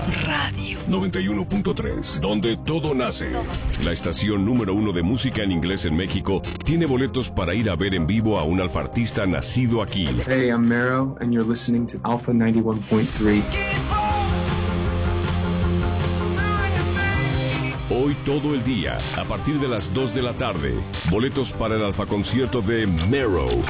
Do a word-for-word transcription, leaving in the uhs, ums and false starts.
Radio noventa y uno punto tres, donde todo nace. La estación número uno de música en inglés en México tiene boletos para ir a ver en vivo a un alfartista nacido aquí. Hey, I'm Mero, and you're listening to Alpha ninety-one point three. Hoy todo el día, a partir de las dos de la tarde, boletos para el alfaconcierto de Mero